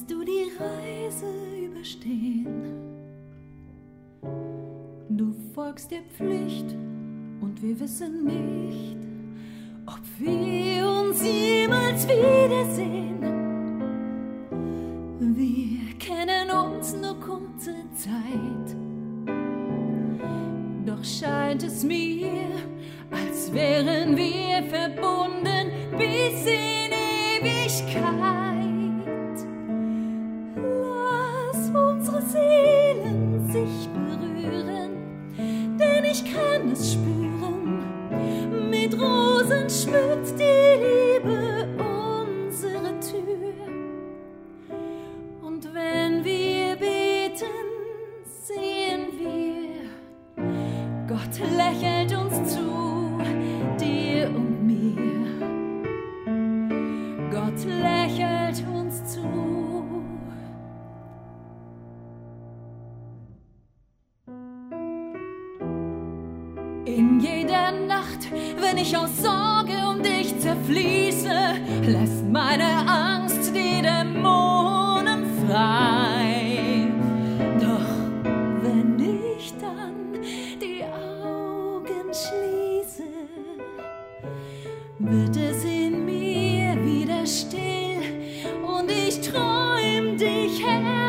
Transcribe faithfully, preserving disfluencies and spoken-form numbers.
wirst du die Reise überstehen. Du folgst der Pflicht und wir wissen nicht, ob wir uns jemals wiedersehen. Wir kennen uns nur kurze Zeit, doch scheint es mir, als wären wir verbunden bis in Ewigkeit. Lass unsere Seelen sich berühren, denn ich kann es spüren. Mit Rosen schmückt die Liebe unsere Tür. Und wenn wir beten, sehen wir, Gott lächelt uns zu, dir und mir. Gott lächelt uns zu. In jeder Nacht, wenn ich aus Sorge um dich zerfließe, lässt meine Angst die Dämonen frei. Doch wenn ich dann die Augen schließe, wird es in mir wieder still und ich träum dich her.